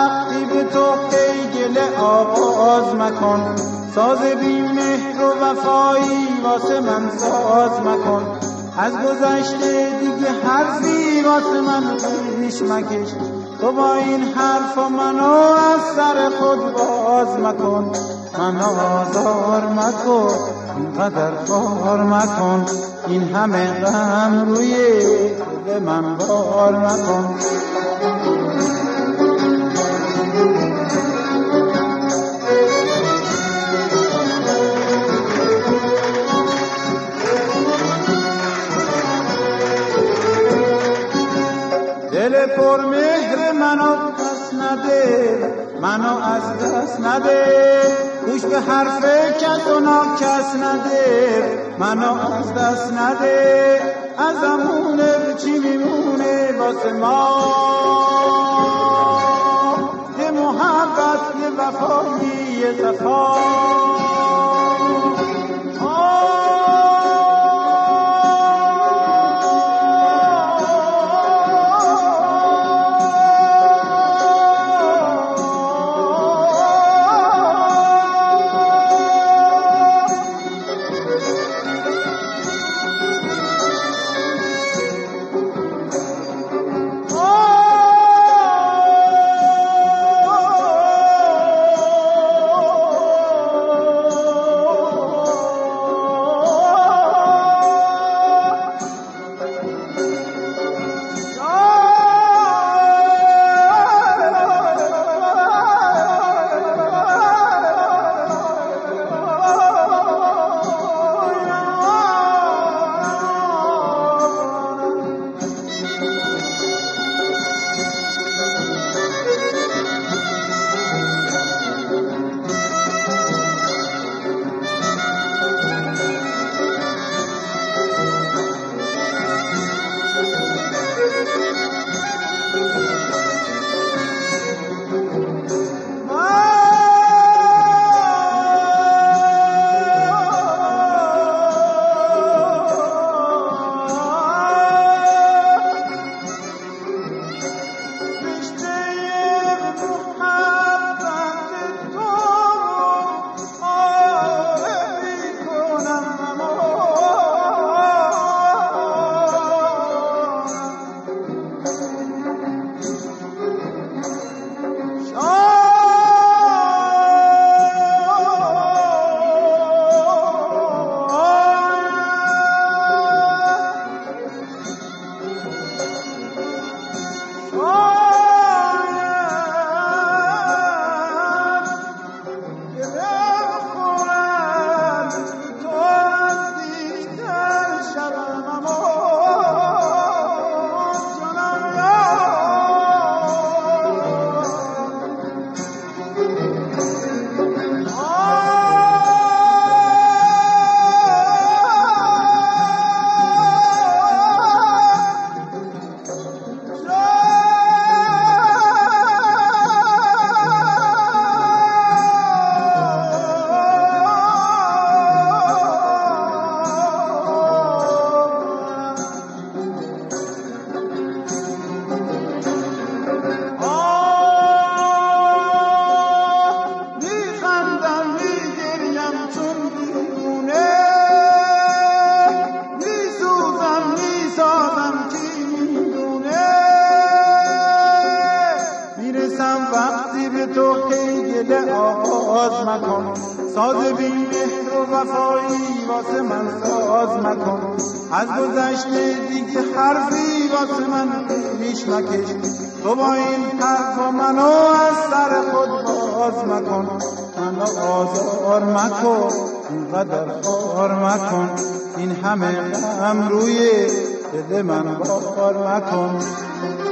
وقتی به تو پیگل آغاز مکن، ساز بی مهر و وفایی واسه من ساز مکن. از گذشته دیگه حرفی واسه من پیش مکش، تو با این حرفا منو از سر خود باز مکن. منو آزار مکن، اینقدر کار مکن، این همه غم روی دل من بار مکن. دل پر مهر منو پس نده، منو از دست نده، گوش به حرف کس و ناکس نده، منو از دست نده. ازمونه چی میمونه واسه ما، یه محبت یه وفایی یه صفا. آغاز مکن، ساز بی مهر و وفایی واسه من ساز مکن. از گذشته دیگه حرفی واسه من پیش مکش، تو با این حرفا منو از سر خود باز مکن. منو آزار مکن، اینقدر خار مکن، این همه غم روی دل من بار مکن.